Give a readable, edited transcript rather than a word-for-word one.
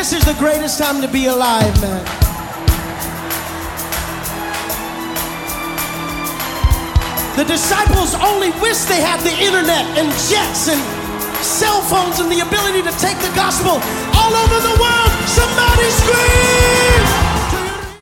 This is the greatest time to be alive, man. The disciples only wish they had the internet and jets and cell phones and the ability to take the gospel all over the world. Somebody scream!